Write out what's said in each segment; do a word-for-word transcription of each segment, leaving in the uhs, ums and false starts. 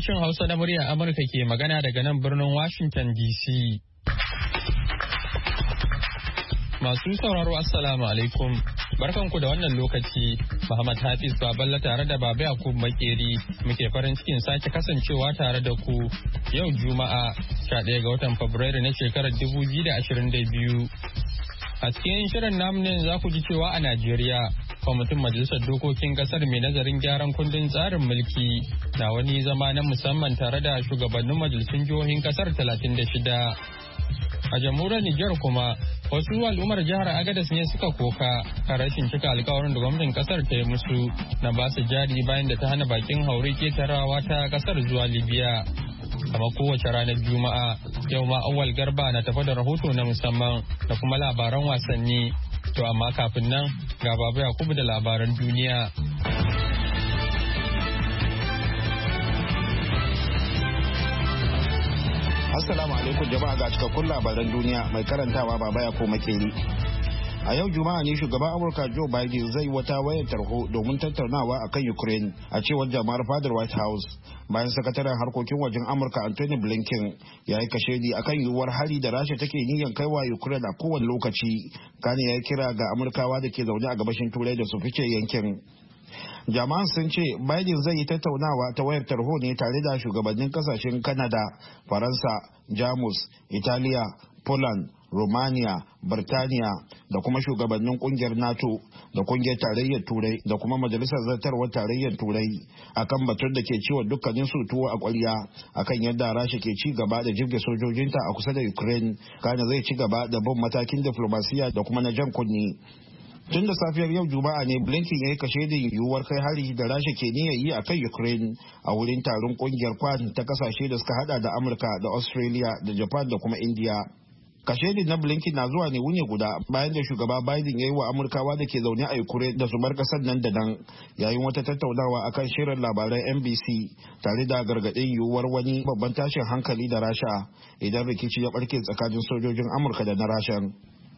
Sashen Hausa na muryar Amurka ke magana daga nan birnin Washington D C. Masu sauraro Assalamu alaikum. Barkanku da wannan lokaci. Muhammad Hafiz Baballa tare da Baba Yakub Makeri muke farin cikin sake kasancewa tare da ku yau Juma'a sha ɗaya ga watan Fabrairu na shekarar dubu biyu da ashirin da biyu. A cikin shirin namu ne za ku ji cewa a Najeriya kwamitin Majalisar Dokokin Kasar mai nazarin gyaran kundin tsarin mulki na wani zama na musamman tare da shugabannin majalisun jihohin kasar talatin da shida. A jamhuriyar Nijar kuma wasu al'ummar jihar Agadez ne suka koka kan rashin cika alkawarin da gwamnatin kasar ta yi musu na ba su jari bayan da ta hana bakin haure ketarawa ta kasar zuwa Libya. Kamar kowace ranar Juma'a yau ma Awwal Garba na tafa da rahoto na musamman da kuma labaran wasanni. To amma kafin nan ga Baba Yakubu da labaran duniya. Assalamu alaikum jama'a ga cikakkun labaran duniya mai karantawa Baba Yakubu Makeri. A yau Juma'a ne shugaban Amurka Joe Biden zai wata wayar tarho domin tattaunawa akan Ukraine a cewar jama'ar fadar White House bayan sakataren harkokin wajen Amurka Anthony Blinken ya yi kashedi akan yiwuwar hari da Rasha take niyyar kaiwa Ukraine a kowane lokaci. Kane ya kira ga Amurkawa da ke zaune a gabashin Turai da su fice yankin. Jama'an sun ce Biden zai yi tattaunawa ta wayar tarho ne tare da shugabannin kasashen Canada, Faransa, Jamus, Italiya, Poland, Romania, Birtaniya da kuma shugabannin kungiyar NATO da kungiyar tarayyar Turai da kuma majalisar zartarwar tarayyar Turai akan batun da ke ciwo dukkanin su tuwo a ƙwarya akan yadda Rasha ke ci gaba da jirge sojojinta a kusa da Ukraine, kana zai ci gaba da bin matakin diflomasiya da kuma na jan kunni. Tun da safiyar yau Juma'a ne Blinken ya yi kashe da yiwuwar kai hari da Rasha ke niyyar yi a kan Ukraine a wurin taron kungiyar Quad ta kasashe da suka hada da Amurka da Australia da Japan da kuma India. Kashedi na Blinken na zuwa ne wuni guda bayan da shugaba Biden ya yi wa Amurkawa da ke zaune a Ukraine da su bar kasar nan da nan yayin wata tattaunawa akan shirin labaran N B C tare da gargaɗin yiwuwar wani babban tashin hankali da Rasha idan rikici ya barke tsakanin sojojin Amurka da na Rasha.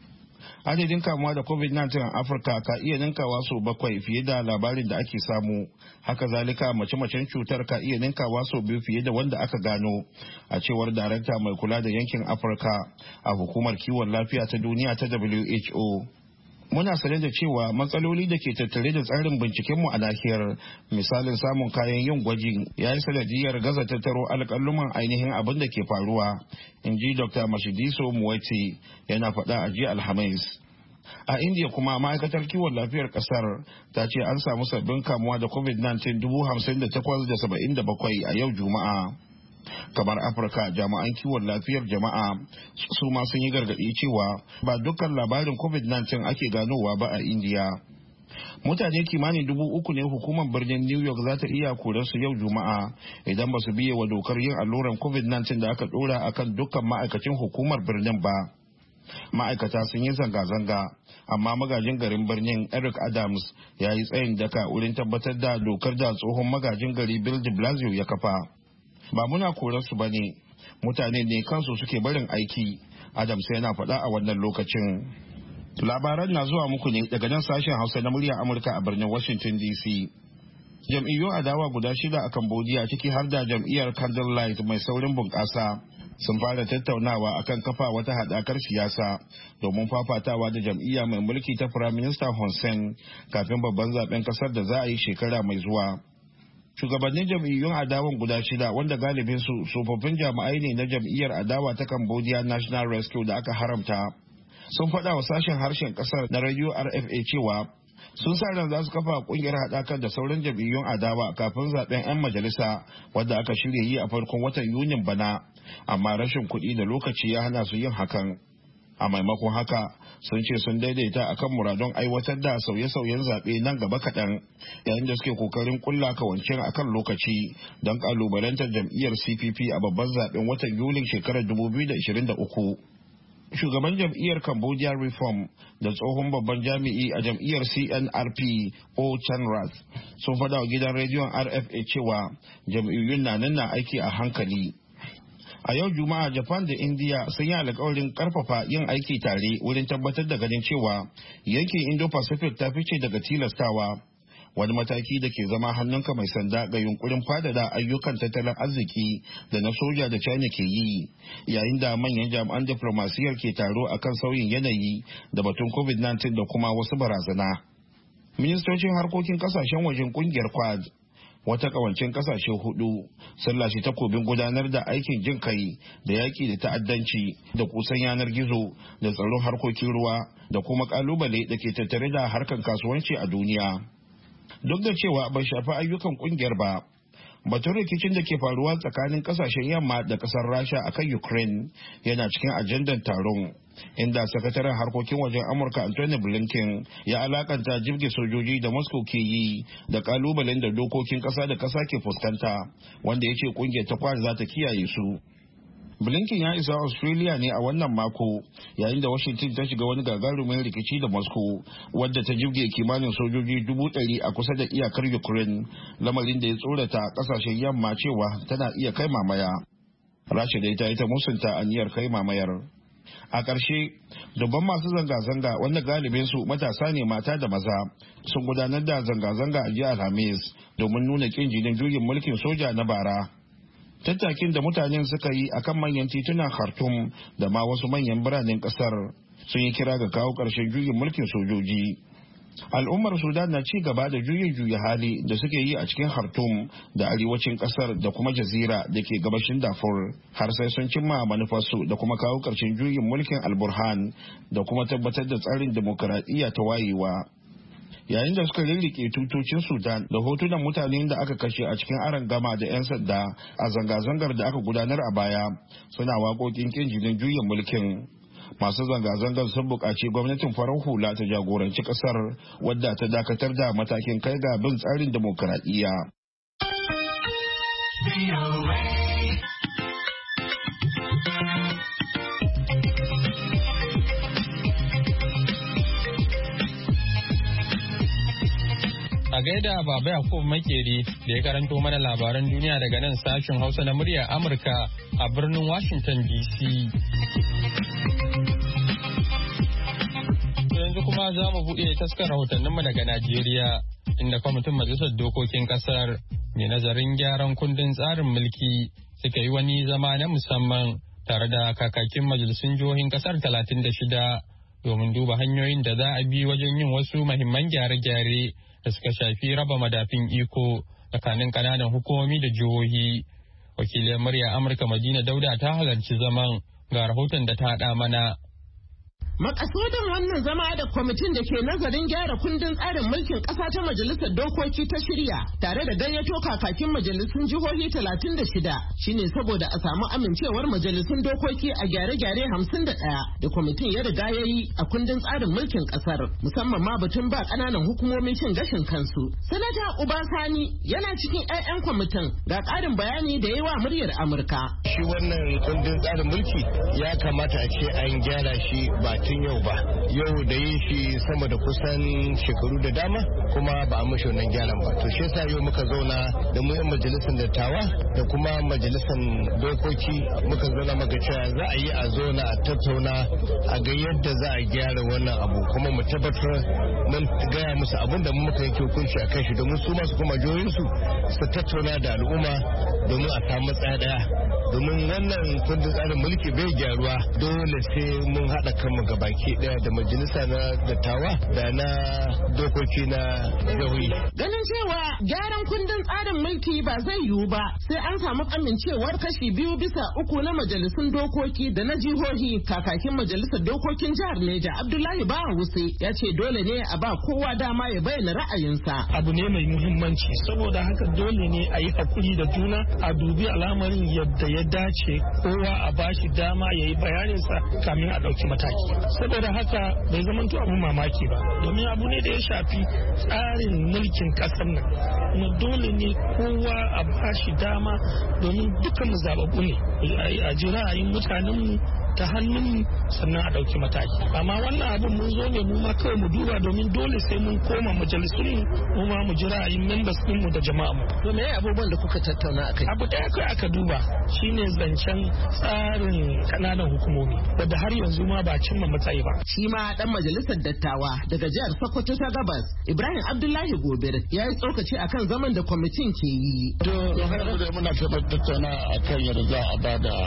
Adadin kamuwa da covid nineteen a Afirka ka iya ninkawa sau bakwai fiye da labarin da ake samu. Haka zalika mace-macen cutar ka iya ninkawa sau biyu fiye da wanda aka gano, a cewar darakta mai kula da yankin Afirka a hukumar kiwon lafiya ta duniya ta W H O. Muna sane da cewa matsaloli da ke tattare da tsarin bincikenmu a nahiyar, misalin samun kayan yin gwaji, ya yi sanadiyar gaza tattaro alƙaluman ainihin abin da ke faruwa, in ji Doctor Mashidiso Muwete yana faɗa a jiya Alhamis. A India kuma ma'aikatar kiwon lafiyar kasar ta ce an samu sabbin kamuwa da covid nineteen dubu hamsin da takwas da saba'in da bakwai a yau Juma'a. Kamar Afirka, jami'an kiwon lafiyar jama'a su ma sun yi gargaɗi cewa ba dukkan labarin covid nineteen ake ganowa ba a India. Mutane kimanin dubu uku ne hukumar birnin New York za ta iya kore su yau Juma'a idan ba su biye wa dokar yin alluran covid nineteen da aka ɗora akan dukkan ma'aikacin hukumar birnin ba. Ma'aikata sun yi zanga-zanga, amma magajin garin birnin Eric Adams ya yi tsayin daka wurin tabbatar da dokar da tsohon magajin gari Bill de Blasio ya kafa. Ba muna korarsu ba ne, mutane ne kansu suke barin aiki, Adams yana faɗa a wannan lokacin. Labaran na zuwa muku ne daga nan sashen Hausa na muryar Amurka a birnin Washington D C. Jam'iyyun adawa guda shida a Cambodia, ciki har da jam'iyyar Candlelight mai saurin bunƙasa, sun fara tattaunawa akan kafa wata haɗakar siyasa domin fafatawa da jam'iyya mai mulki ta Prime Minister Hun Sen kafin babban zaben kasar da za a yi shekara mai zuwa. Shugabannin jam'iyyun adawan guda shida, wanda galibin su tsofaffin jami'ai ne na jam'iyyar adawa ta Cambodia National Rescue da aka haramta, sun faɗa wa sashen harshen ƙasar na radio R F A cewa sun sa ran za su kafa kungiyar haɗakar da sauran jam'iyyun adawa kafin zaben 'yan majalisa wadda aka shirya yi a farkon watan Yunin bana, amma rashin kuɗi da lokaci ya hana su yin hakan. A maimakon haka sun ce sun daidaita akan muradun aiwatar da sauye-sauyen zaɓe nan gaba kaɗan, yayin da suke kokarin kulla kawancin akan lokaci don ƙalubalantar jam'iyyar C P P a babban zaɓen watan Yulin shekarar dubu biyu da ashirin da uku. Shugaban jam'iyyar Cambodia Reform da tsohon babban jami'i a jam'iyyar C N R P O Chanrath sun faɗa wa gidan rediyon R F A cewa jam'iyyun na nan na aiki a hankali. A yau Juma'a, Japan da India sun yi alkawarin karfafa yin aiki tare wurin tabbatar da ganin cewa yankin Indo-Pacific ta fice daga tilastawa. wani mataki da ke zama hannunka mai sanda ga yunkurin fadada ayyukan tattalin arziki da na soja da China ke yi, yayin da manyan jami'an diflomasiyyar ke taro akan sauyin yanayi da batun covid nineteen da kuma wasu barazana. Ministocin harkokin kasashen wajen kungiyar Quad, wata kawancin kasashe hudu, sun lashe takobin gudanar da aikin jin kai da yaki da ta'addanci da kusan yanar gizo da tsaron harkokin ruwa da kuma kalubale da ke tattare da harkar kasuwanci a duniya. Duk da cewa bai shafi ayyukan kungiyar ba, batun rikicin da ke faruwa tsakanin kasashen yamma da kasar Rasha akan Ukraine yana cikin ajandar taron, inda sakataren harkokin wajen Amurka Anthony Blinken ya alakanta jirgin sojoji da Moscow ke yi da kalubalen da dokokin kasa da kasa ke fuskanta, wanda ya ce kungiyar ta Quad za ta kiyaye su. Blinken ya isa Australia ne a wannan mako, yayin da Washington ta shiga wani gagarumin rikici da Moscow, wadda ta jibge kimanin sojoji dubu ɗari a kusa da iyakar Ukraine, lamarin da ya tsorata kasashen yamma cewa tana iya kai mamaya. Rasha dai ta yi ta musunta aniyar kai mamayar. A ƙarshe, dubban masu zanga-zanga wanda galibin su matasa ne mata da maza sun gudanar da zanga-zanga a jiya Alhamis domin nuna ƙin jinin juyin mulkin soja na bara. Tattakin da mutanen suka yi akan manyan titunan Khartoum da ma wasu manyan biranen kasar sun yi kira ga kawo ƙarshen juyin mulkin sojoji. Al'ummar Sudan na ci gaba da juyin juya hali da suke yi a cikin Khartoum da arewacin kasar da kuma Jazira da ke gabashin Darfur har sai sun cimma manufarsu da kuma kawo ƙarshen juyin mulkin Al-Burhan da kuma tabbatar da tsarin dimokuraɗiyya ta wayewa. Yayin da suka rirrike tutocin Sudan da hotunan mutanen da aka kashe a cikin arangama da 'yan sanda a zanga-zangar da aka gudanar a baya suna waƙoƙin ƙin jinin juyin mulkin. Masu zanga-zangar sun buƙaci gwamnatin farar hula ta jagoranci ƙasar, wadda ta dakatar da matakin kai ga bin tsarin dimokuraɗiyya. A gaida Baba Yakubu Makeri da ya karanto mana labaran duniya daga nan sashen Hausa na muryar Amurka a birnin Washington D C. Yanzu kuma za mu buɗe taskar rahotanninmu daga Najeriya, inda kwamitin Majalisar Dokokin Ƙasar mai nazarin gyaran kundin tsarin mulki suka yi wani zama na musamman tare da kakakin majalisun jihohin ƙasar talatin da shida domin duba hanyoyin da za a bi wajen yin wasu mahimman gyare-gyare da suka shafi raba madafin iko tsakanin kananan hukumomi da jihohi. Wakilin murya Amurka Madina Dauda ta halarci zaman, ga rahoton da ta haɗa mana. Makasudin wannan zama da kwamitin da ke nazarin gyara kundin tsarin mulkin ƙasa ta majalisar dokoki ta shirya tare da gayyato kakakin majalisun jihohi talatin da shida shine saboda a samu amincewar majalisun dokoki a gyare-gyare hamsin da ɗaya da kwamitin ya riga ya yi a kundin tsarin mulkin ƙasar, musamman ma batun ba ƙananan hukumomin cin gashin kansu. Sanata Uba Sani yana cikin 'ya'yan kwamitin, ga ƙarin bayani da yi wa muryar Amurka. Shi wannan kundin tsarin mulki ya kamata a ce an gyara shi ba tun yau ba, yau da yi shi sama da kusan shekaru da dama kuma ba a mashi wannan gyaran ba. To shi yasa yau muka zauna da mu 'yan majalisar dattawa da kuma majalisar dokoki muka zauna muka cewa za a yi a zauna a tattauna a ga yadda za a gyara wannan abu, kuma mu tabbatar mun gaya musu abin da muka yanke hukunci a kan shi domin su masu kuma jihohinsu su tattauna da al'umma domin a samu matsaya daya. Domin wannan kundin tsarin mulki bai gyaruwa dole sai mun haɗa kanmu gabaki ɗaya da majalisa na dattawa da na dokoki na jihohi. Ganin cewa gyaran kundin tsarin mulki ba zai yiwu ba sai an samu amincewar kashi biyu bisa uku na majalisun dokoki da na jihohi, kakakin majalisar dokokin jihar Neja Abdullahi Bawa Wuse ya ce dole ne a ba kowa dama ya bayyana ra'ayinsa. Abu ne mai muhimmanci, saboda haka dole ne a yi hakuri da juna, a dubi al'amarin yadda ya dace, kowa a bashi dama ya yi bayaninsa kamin a ɗauki mataki. Saboda haka bai zamanto abun mamaki ba, domin abu ne da ya shafi tsarin mulkin ƙasar nan, kuma dole ne kowa a bashi dama domin dukkan mu zababbu ne a ji ra'ayin mutanenmu ta hannun sannan a ɗauki mataki. Amma wannan abin mun zo ne mu ma kawai mu duba domin dole sai mun koma majalisun mu ma mu jira yin members din mu da jama'a mu. To me abubuwan da kuka tattauna akai? Abu ɗaya kai aka duba shine zancen tsarin kananan hukumomi wanda har yanzu ma ba cimma matsayi ba. Shi ma dan majalisar dattawa daga jihar Sokoto ta Gabas Ibrahim Abdullahi Gobir ya yi tsokaci akan zaman da kwamitin ke yi. To har da muna tattauna akan yadda za a ba da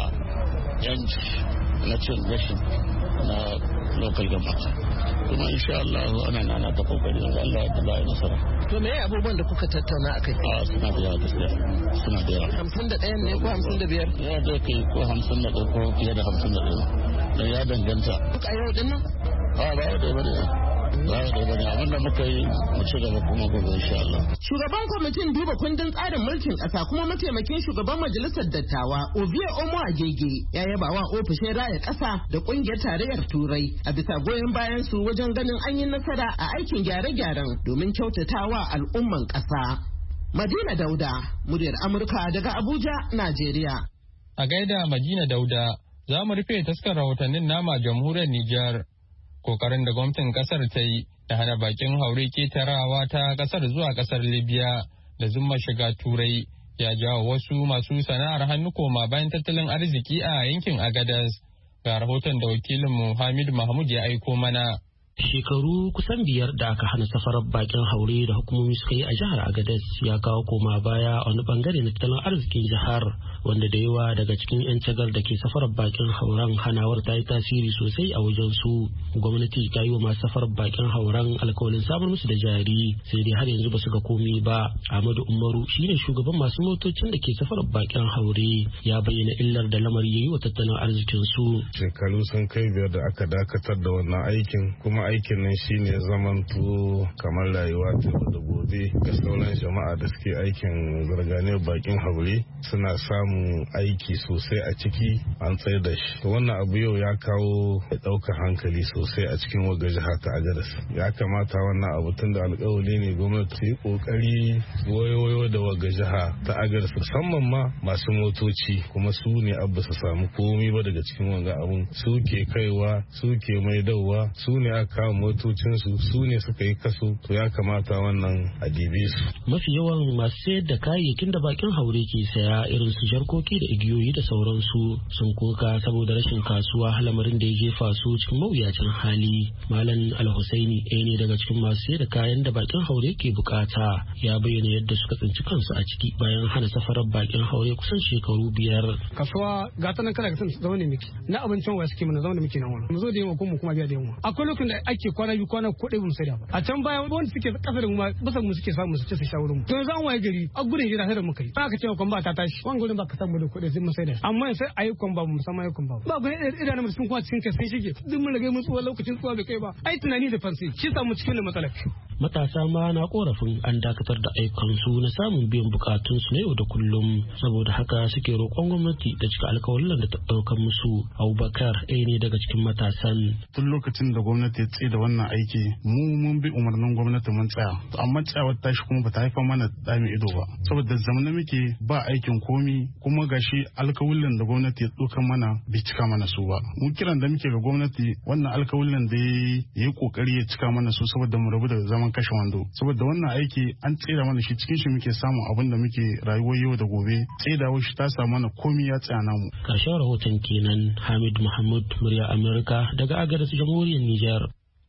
yanci na cin gashin na local government. Kuma insha Allah ana nana ta kokari da Allah ya ba nasara. To me abubuwan da kuka tattauna akai? A suna da yawa gaskiya. Suna da yawa. hamsin da ɗaya ne ko hamsin da biyar? Ya da kai ko hamsin da ɗaya ko fiye da hamsin da ɗaya. Da ya danganta. Duk a yau din nan? A ba da bane. Ba da bane abin da muka yi mu ci gaba kuma gobe insha Allah. Shugaban kwamitin duba kundin tsarin mulkin ƙasa kuma mataimakin shugaban majalisar dattawa Ovie Omo Agege ya yaba wa ofishin raya ƙasa da ƙungiyar tarayyar Turai a bisa goyon bayan su wajen ganin an yi nasara a aikin gyare-gyaren domin kyautatawa al'umman ƙasa. Madina Dauda, muryar Amurka daga Abuja, Najeriya. A gaida Madina Dauda, za mu rufe taskar rahotannin nama jamhuriyar Nijar. Kokarin da gwamnatin kasar ta yi da hana bakin haure ketarawa ta kasar zuwa kasar Libya da zumma shiga Turai ya jawo wasu masu sana'ar hannu koma bayan tattalin arziki a yankin Agadas. Ga rahoton da wakilinmu Hamid Mahmud ya aiko mana. Shekaru kusan biyar da aka hana safarar bakin haure da hukumomi suka yi a jihar Agadez ya kawo koma baya a wani bangare na tattalin arzikin jihar, wanda da yawa daga cikin 'yan cagar da ke safarar bakin hauren hanawar ta yi tasiri sosai a wajen su. Gwamnati ta yi wa masu safarar bakin hauren alkawalin samar musu da jari, sai dai har yanzu ba su ga komi ba. Ahmadu Umaru shine shugaban masu motocin da ke safarar bakin haure, ya bayyana illar da lamari ya yi wa tattalin arzikin su. Shekaru sun kai biyar da aka dakatar da wannan aikin, kuma aikin nan shine zamanto kamar rayuwa ta da gobe ga sauran jama'a da suke aikin zarganiyar bakin haure, suna samun aiki sosai a ciki an tsaye da shi. Wannan abu yau ya kawo ya ɗaukar hankali sosai a cikin waga jiha ta Agadas. Ya kamata wannan abu tun da alƙawari ne gwamnati ta yi ƙoƙari wayo da waga jiha ta Agadas, musamman ma masu motoci, kuma su ne abu su samu komi ba daga cikin wanga abun, su ke kaiwa su ke maidawa, su ne aka kawo motocinsu, su ne suka yi kaso, to ya kamata wannan a dibe su. Mafi yawan masu sayar da kayayyakin da bakin haure ke saya irin su jarkoki da igiyoyi da sauransu sun koka saboda rashin kasuwa, lamarin da ya jefa su cikin mawuyacin hali. Malam Alhusaini ɗaya ne daga cikin masu sayar da kayan da bakin haure ke bukata, ya bayyana yadda suka tsinci kansu a ciki bayan hana safarar bakin haure kusan shekaru biyar. Kasuwa ga ta nan kada ka san zama ne miki na abincin wa suke mana zama da muke nan wani mu zo da yawa kuma kuma biya da yawa. Akwai lokacin da ake kwana biyu kwana ko ɗaya mu sai da ba. A can baya wanda suke kasa da mu ma bisa mu suke samu su ci su sha wurin mu. To yanzu an waye gari a gudun hira sai da muka yi. Ba ka cewa kwamba ta tashi. Wani gurin ba ka samu da kuɗi sai mu sai da. Amma sai ayi kwamba mu musamman ayi kwamba. Ba gurin idanun mutum kuma cikin kai sai shige. Duk mun rage mun tsuwa lokacin tsuwa bai kai ba. Ai tunani da fansi shi samu cikin da matsalar. Matasa ma na korafin an dakatar da aikansu na samun biyan bukatunsu na yau da kullum, saboda haka suke roƙon gwamnati da cika alkawarin da ta ɗaukar musu. Abubakar ɗaya ne daga cikin matasan. Tun lokacin da gwamnati ya tsaye da wannan aiki mu mun bi umarnin gwamnati mun tsaya, amma tsayawar tashi kuma bata haifar mana dami ido ba, saboda zamanin muke ba aikin komi, kuma gashi alkawalin da gwamnati ya ɗaukar mana bai cika mana su ba. Mu kiran da muke ga gwamnati wannan alkawalin da ya yi kokari ya cika mana su, saboda mu rabu da zaman kashe wando, saboda wannan aiki an tsira mana shi, cikin shi muke samun abin da muke rayuwar yau da gobe. Tsaidawar shi ta samu mana komi ya tsaya namu. Karshen rahoton kenan. Hamid Mahmud, murya Amurka daga Agadez, jamhuriyar Nijar.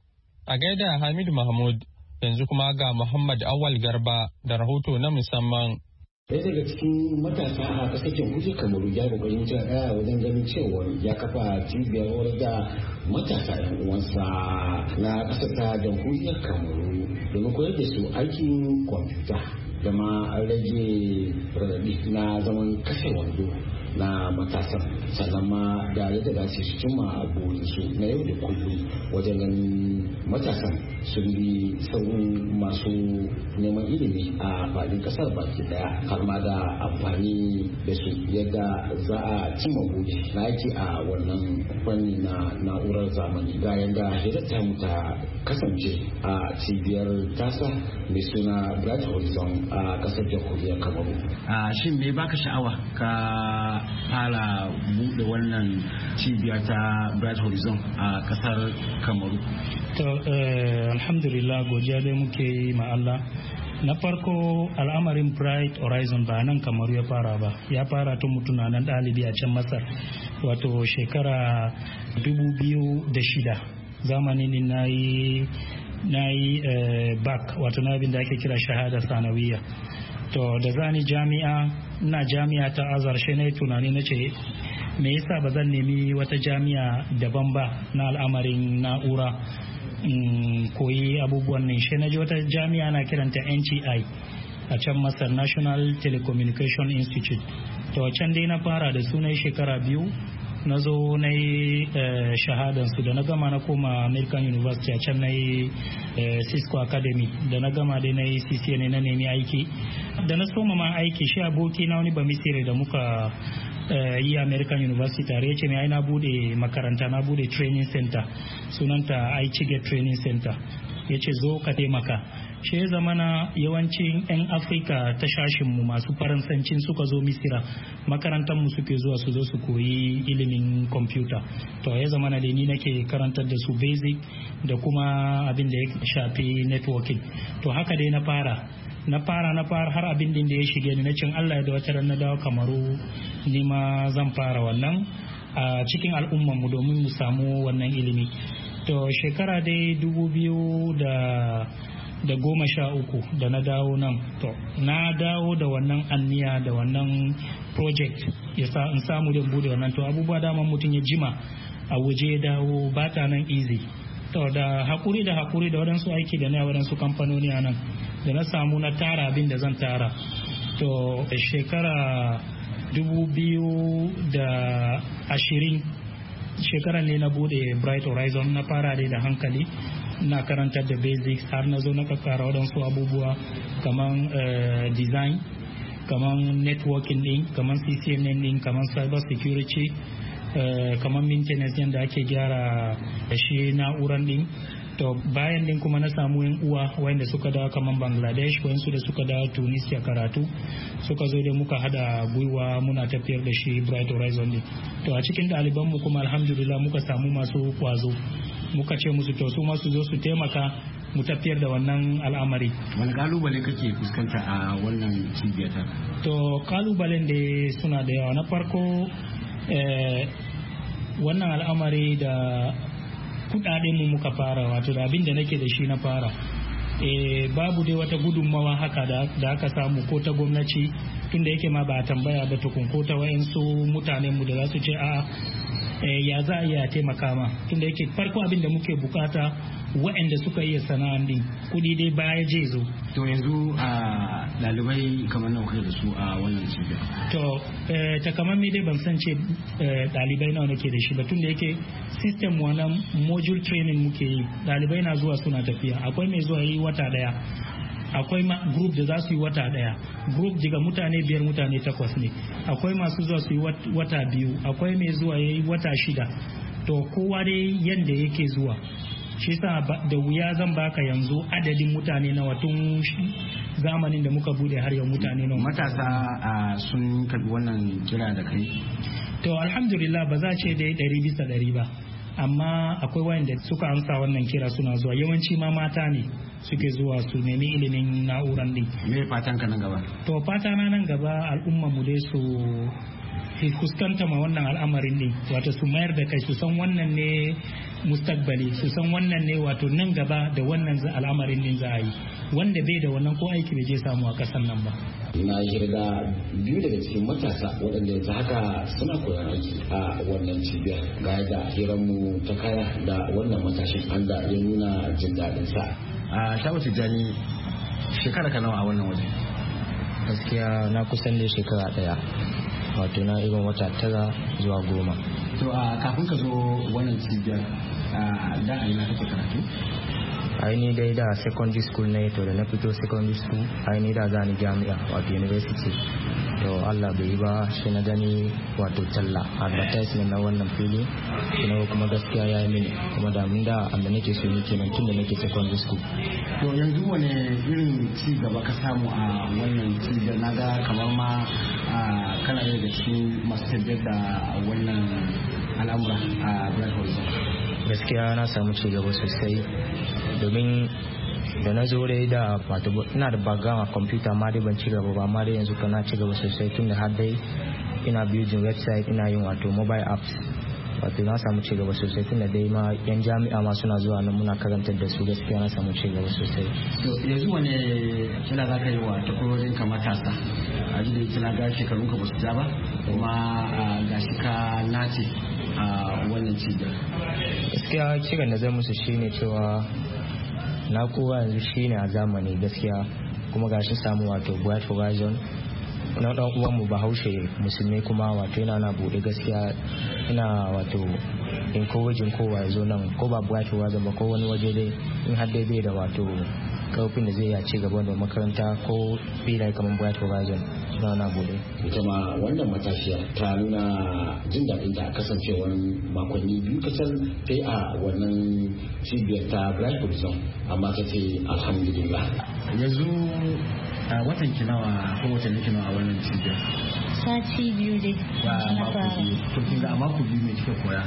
A gaida Hamid Mahmud, yanzu kuma ga Muhammad Awal Garba da rahoto na musamman. Ɗaya daga cikin matasa a ƙasar jamhuriyar Kamaru ya kokarin jin ɗaya wajen ganin cewa ya kafa cibiyar horar da matasa ɗan uwansa na ƙasar ta jamhuriyar Kamaru domin koyar da su aikin kwamfuta da ma rage raɗaɗi na zaman kashe wando na matasan, sannan ma da yadda za su cimma a burinsu na yau da kullum wajen ganin matasan sun bi saurin masu neman ilimi a faɗin ƙasar baki daya, har ma da amfani da su yadda za a cimma buri na aiki a wannan fanni na na'urar zamani. Ga yadda hirarta mu ta kasance a cibiyar tasa mai suna Bright Horizon a ƙasar jamhuriyar Kamaru. Shin me baka sha'awa ka fara buɗe wannan cibiya ta Bright Horizon a kasar Kamaru? To alhamdulillah godiya dai muke yi ma Allah. Na farko al'amarin Bright Horizon ba nan Kamaru ya fara ba, ya fara tun mutuna nan ɗalibi a can Masar, wato shekara dubu biyu da shida zamanin na yi na yi back wato na abin da ake kira shahada sanawiya. To da zani jami'a ina jami'a ta Azhar shi na yi tunani na ce me yasa ba zan nemi wata jami'a daban ba na al'amarin na'ura in koyi abubuwan nan. Shi na ji wata jami'a na kiranta N T I a can Masar, National Telecommunication Institute. To can dai na fara da su na yi shekara biyu, na zo na yi shahadansu. Da na gama na koma American University a can na yi Cisco Academy. Da na gama dai na yi C C N A na nemi aiki. Da na soma ma aiki shi aboki na wani bamisire da muka yi American University tare ya ce mai na bude makaranta, na bude training center sunanta Aichige Training Center. Ya ce zo ka taimaka. Shi ya zamana yawancin 'yan Afirka ta shashinmu masu faransancin suka zo Misira, makarantar mu suke zuwa su zo su koyi ilimin kwamfuta. To ya zamana da ni nake karantar da su basic da kuma abin da ya shafi networking. To haka dai na fara na fara na fara har abin din da ya shige ni na cin Allah da wata ran na dawo Kamaru ni ma zan fara wannan a cikin al'ummar mu domin mu samu wannan ilimi. To shekara dai dubu biyu da da goma sha uku da na dawo nan, to na dawo da wannan anniya da wannan project ya sa in samu da bude wannan. To abubuwa dama mutum ya jima a waje ya dawo ba ta nan easy. To da hakuri da hakuri da waɗansu aiki da na waɗansu kamfanoni a nan da na samu na tara abin da zan tara. To shekara dubu biyu da ashirin shekarar ne na bude Bright Horizon. Na fara dai da hankali na karantar da basics har na zo na kakara waɗansu abubuwa kamar design, kamar networking din, kamar C C N N din, kamar cyber security, kamar maintenance yadda ake gyara shi na'uran din. To bayan din kuma na samu yan uwa wanda suka dawo kamar Bangladesh, wayansu da suka dawo Tunisia karatu, suka zo da muka hada gwiwa muna tafiyar da shi Bright Horizon din. To a cikin ɗaliban mu kuma alhamdulillah muka samu masu kwazo, muka ce musu to su masu zo su taimaka mu tafiyar da wannan al'amari. Wani kalubale kake fuskanta a wannan cibiyar? To kalubalen da suna da yawa. Na farko wannan al'amari da kudaden mu muka fara, wato da abin da nake da shi na fara, e, babu dai wata gudunmawa haka da, da aka samu ko ta gwamnati, tunda yake ma ba a tambaya ba tukun ko ta wayansu mutanen mu da za su ce a e, ya za a iya taimaka ma, tunda yake farko abin da muke bukata waɗanda suka iya sana'an din kudi dai baya je zo. To yanzu a ɗalibai kamar nawa kai da su a wannan cibiyar? To takamaiman dai ban san ce ɗalibai nawa nake da shi ba, tun da yake system wannan module training muke yi, ɗalibai na zuwa suna tafiya. Akwai mai zuwa yi wata daya, akwai group da za su yi wata daya, group daga mutane biyar mutane takwas ne, akwai masu zuwa su yi wata biyu, akwai mai zuwa yi wata shida. To kowa dai yanda yake zuwa, shi sa da wuya zan baka yanzu adadin mutane na watun zamanin da muka bude har yau mutane na matasa sun karbi wannan kira da kai. To alhamdulillah ba za ce dai ɗari bisa ɗari ba, amma akwai wayanda suka amsa wannan kira suna zuwa, yawanci ma mata ne suke zuwa su nemi ilimin na'uran din. Me fatan ka nan gaba? To fata na nan gaba al'umma mu dai su fuskanta ma wannan al'amarin ne, wato su mayar da kai, su san wannan ne mustakbali, su san wannan ne wato nan gaba da wannan al'amarin din za a yi, wanda bai da wannan ko aiki bai je samu a kasan nan ba. Na shirga biyu daga cikin matasa waɗanda yanzu haka suna koyon aiki a wannan cibiyar, ga da hiranmu ta kaya da wannan matashin an da ya nuna jin daɗin sa. A Shawu Tijjani, shekara ka nawa a wannan waje? Gaskiya na kusan da shekara ɗaya, wato na irin wata tara zuwa goma. To a kafin ka zo wannan cibiyar da a yi na kake karatu? Aini dai da secondary school ne, to da na fito secondary school aini da zani jami'a wato university. to Allah bai yi ba shi na gani wato talla advertisement na wannan fili kuma kuma gaskiya ya yi mini kuma da mun da amma nake so ni kenan tun da nake secondary school. To yanzu wani irin ci gaba ka samu a wannan cibiyar? Na ga kamar ma kana da cikin masu tafiyar da wannan al'amura a Bright Horizon. Gaskiya na samu ci gaba sosai domin da na zo dai da wato ina da background a computer amma dai ban ci gaba ba, amma dai yanzu kana ci gaba sosai tun da har dai ina building website, ina yin wato mobile apps, wato na samu ci gaba sosai tun da dai ma yan jami'a ma suna zuwa nan muna karantar da su. Gaskiya na samu ci gaba sosai. To yanzu wane kina za ka yi wa takwarorin ka matasa a ji da kina ga shekarun ka ba su ja ba kuma ga shi ka nace a wannan cibiyar? Gaskiya kiran da zai musu shine cewa na kowa yanzu shine a zamani gaskiya, kuma ga shi samu wato Bright Horizon na dan uwan mu Bahaushe musulmi kuma wato yana na bude gaskiya ina wato encouraging kowa ya zo nan ko ba Bright Horizon ba ko wani waje dai in har dai bai da wato karfin da zai ya ci gaba da makaranta ko filaye kamar Bright Horizon suna na bude. Ita ma wannan matashiya ta nuna jin daɗin da kasancewar makonni biyu kacal ta yi a wannan cibiyar ta Bright Horizon, amma ta ce alhamdulillah. Yanzu a watan ki nawa ko watan ki nawa a wannan cibiyar? Sati biyu dai na fara. To kin ga a mako biyu me kika koya?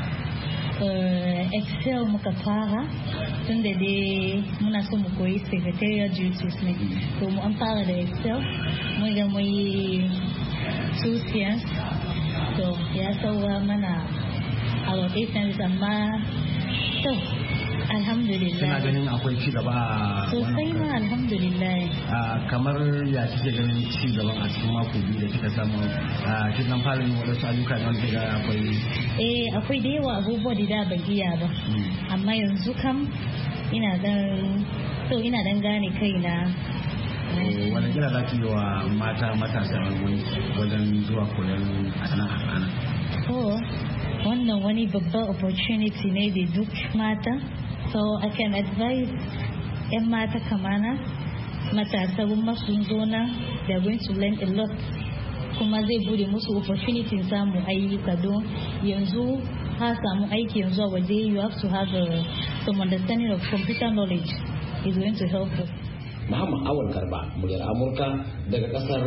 Excel muka fara tun da dai muna so mu koyi secretarial duties ne, to mu an fara da Excel mun ga mu yi two science, to ya saura mana our science amma to alhamdulillah. Kina ganin akwai ci gaba a sosai ma alhamdulillah. Kamar ya kike ganin ci gaban a cikin mako biyu da kika samu? Kin nan fara yin wadansu ayyuka da wanda akwai? Eh akwai da yawa abubuwa da da ban iya ba, amma yanzu kam ina dan so ina dan gane kaina. Wani kira za ki yi wa mata matasa wajen zuwa koyon sana'a? Oh, wannan wani babban opportunity ne da duk mata, so I can advise yan mata kamana matasa kuma sun zo nan, they are going to learn a lot, kuma zai bude musu opportunity samu ayyuka. Don yanzu ha samu aiki yanzu a waje, you have to have a, some understanding of computer knowledge is going to help us. Muhammad Awal Garba, muryar Amurka daga kasar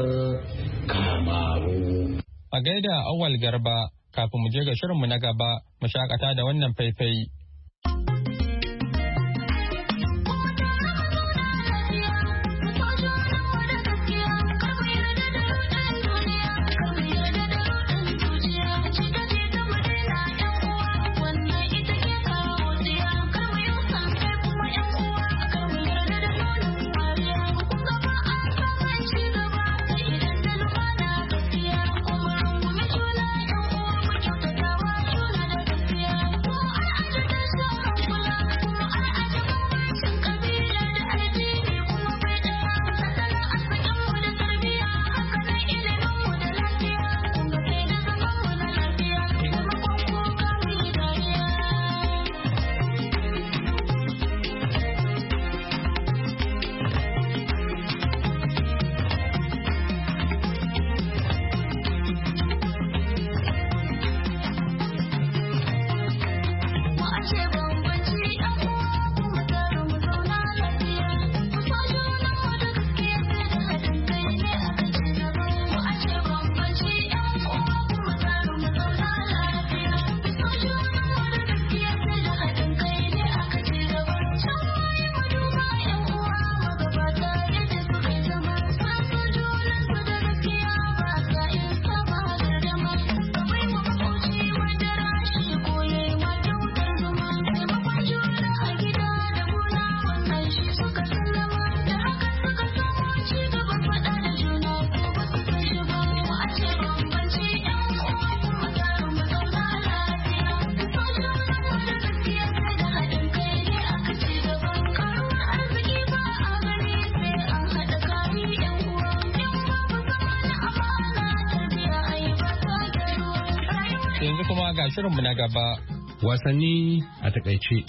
Kamaru. A gaida Awal Garba, kafin mu je ga shirinmu na gaba, mu shakata da wannan faifai. Ga shirinmu na gaba, wasanni a takaice.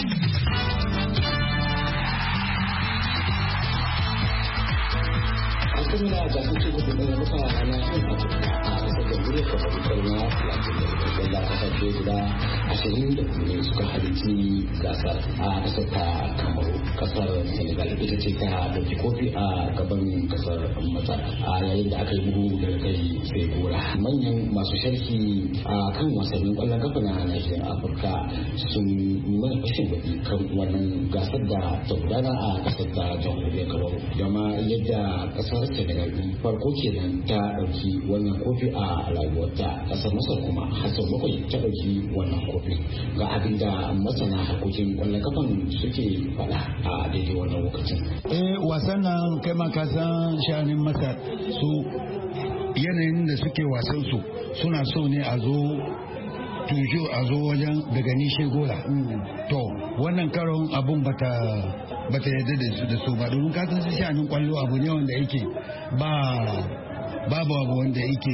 kuma da gasar cin kofin ɗan muka a nahiyar Afirka a kasar jamhuriyar Kamaru na talatin da wanda kasashe guda ashirin da kuma suka halitti gasar a kasar ta Kamaru. Kasar Senegal ita ce ta ɗauki kofi a gaban kasar Masar a yayin da aka yi bugu daga kai sai gora. Manyan masu sharhi a kan wasannin ƙwallon kafa na nahiyar Afirka sun mana fashin baki kan wannan gasar da ta gudana a kasar ta jamhuriyar Kamaru da ma yadda kasar Senegal farko kenan ta ɗauki wannan kofi a rayuwarta. Kasar Masar kuma har sau bakwai ta ɗauki wannan kofi. Ga abin da masana harkokin ƙwallon kafan suke faɗa a daidai wannan lokacin. Eh wasan nan kai ma ka san shanin Masar su yanayin da suke wasan su suna so ne a zo tujo a zo wajen daga nishe gola. To wannan karon abun bata bata yadda da su da su ba domin ka san shanin kwallo abu ne wanda yake ba babu abu wanda yake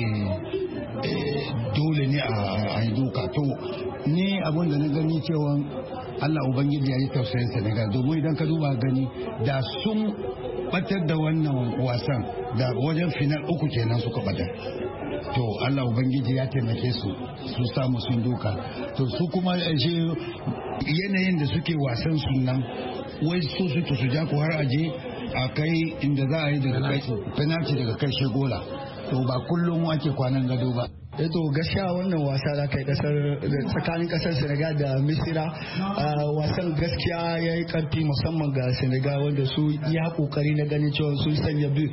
dole ne a yi doka. To ni abun da na gani cewa Allah Ubangiji ya yi tausayin Senegal domin idan ka duba gani da sun batar da wannan wasan da wajen final uku kenan suka batar. To Allah Ubangiji ya taimake su su samu sun doka. To su kuma shi yanayin da suke wasan sunan wai su suke su ja ku har aje a kai inda za a yi daga kai penalty daga kai shegola. To ba kullum ake kwanan gado ba. to gaskiya wannan wasa da kai kasar tsakanin kasar Senegal da Misira wasan gaskiya ya yi karfi musamman ga Senegal wanda su ya kokari na ganin cewa sun sanya biyu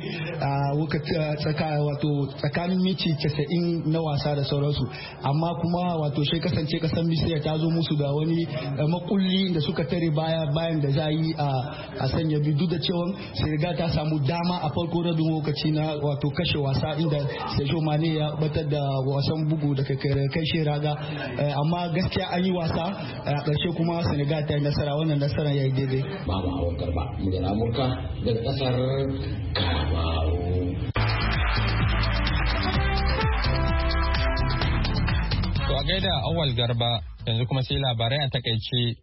a wato tsakanin mici casa'in na wasa da sauransu, amma kuma wato sai kasance kasar Misira ta zo musu da wani makulli da suka tare baya bayan da za yi a sanya biyu, duk da cewa Senegal ta samu dama a farko rabin lokaci na wato kashe wasa inda Sadio Mane ya batar da wasan bugu da kai shi raga, amma gaskiya an yi wasa a ƙarshe kuma Senegal ta yi nasara, wannan nasara ya yi daidai. Baba Awon Garba, muryar Amurka daga ƙasar Kamaru. To a gaida Awal Garba, yanzu kuma sai labarai a takaice.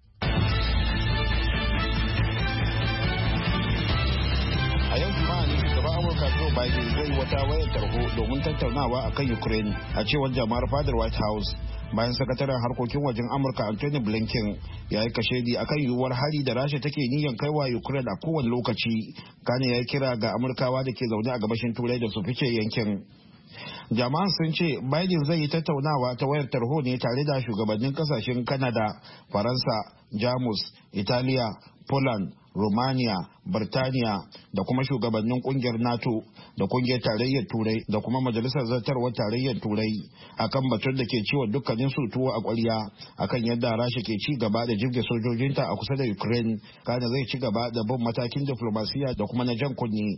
A yau Juma'a ne shugaban Amurka Joe Biden zai wata wayar tarho domin tattaunawa akan Ukraine a cewar jama'ar fadar White House, bayan sakataren harkokin wajen Amurka Anthony Blinken ya yi kashedi akan yiwuwar hari da Rasha take niyyar kaiwa Ukraine a kowane lokaci. Kane ya yi kira ga Amurkawa da ke zaune a gabashin Turai da su fice yankin. Jama'an sun ce Biden zai yi tattaunawa ta wayar tarho ne tare da shugabannin kasashen Canada, Faransa, Jamus, Italiya, Poland, Romania, Birtaniya da kuma shugabannin kungiyar NATO da kungiyar tarayyar Turai da kuma majalisar zartarwar tarayyar Turai akan batun da ke ciwo dukkanin su tuwo a ƙwarya akan yadda Rasha ke ci gaba da jirge sojojinta a kusa da Ukraine, kana zai ci gaba da bin matakin diflomasiya da kuma na jan kunne.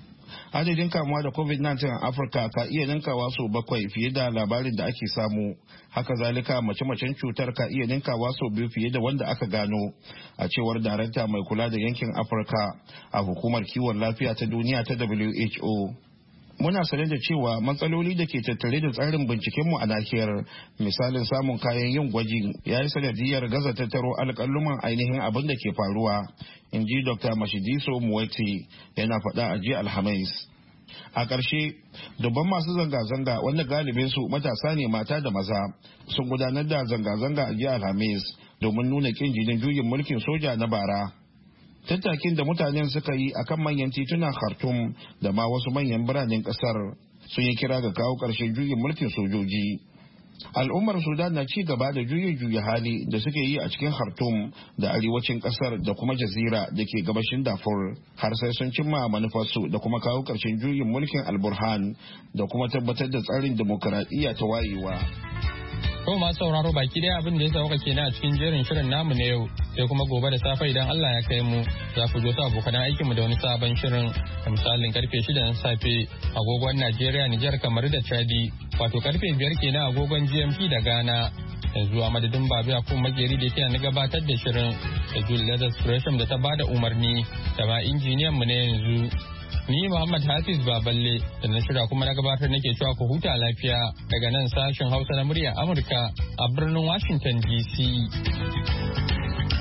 Adadin kamuwa da covid nineteen a Afirka ka iya ninkawa sau bakwai fiye da labarin da ake samu. Haka zalika mace-macen cutar ka iya ninkawa sau biyu fiye da wanda aka gano, a cewar darakta mai kula da yankin Afirka a hukumar kiwon lafiya ta duniya ta W H O. Muna sane da cewa matsaloli da ke tattare da tsarin bincikenmu a nahiyar, misalin samun kayan yin gwaji, ya yi sanadiyar gaza tattaro alƙaluman ainihin abin da ke faruwa, in ji Doctor Mashidiso Muweti yana faɗa a jiya Alhamis. A ƙarshe, dubban masu zanga-zanga wanda galibinsu matasa ne mata da maza sun gudanar da zanga-zanga a jiya Alhamis domin nuna ƙin jinin juyin mulkin soja na bara. Tattakin da mutanen suka yi a kan manyan titunan Khartoum da ma wasu manyan biranen kasar sun yi kira ga kawo ƙarshen juyin mulkin sojoji. Al'ummar Sudan na ci gaba da juyin juya hali da suke yi a cikin Khartoum da arewacin kasar da kuma Jazira da ke gabashin Darfur har sai sun cimma manufarsu da kuma kawo ƙarshen juyin mulkin Al-Burhan da kuma tabbatar da tsarin dimokuraɗiyya ta wayewa. To masu sauraro baki daya abin da ya sauka kenan a cikin jerin shirin namu na yau, sai kuma gobe da safe idan Allah ya kai mu za ku zo ta abokan aikin mu da wani sabon shirin da misalin karfe shida na safe agogon Najeriya, Nijar, kamar da Chadi, wato karfe biyar kenan agogon G M T da Ghana. Yanzu a madadin Babu Yakub Makeri da yake na gabatar da shirin da Julie Leathers Gresham da ta bada umarni da ma injiniyan mu na yanzu. Ni Muhammad Hafiz Baballe da na shirya kuma na gabatar nake cewa ku huta lafiya daga nan sashen Hausa na muryar Amurka a birnin Washington D C.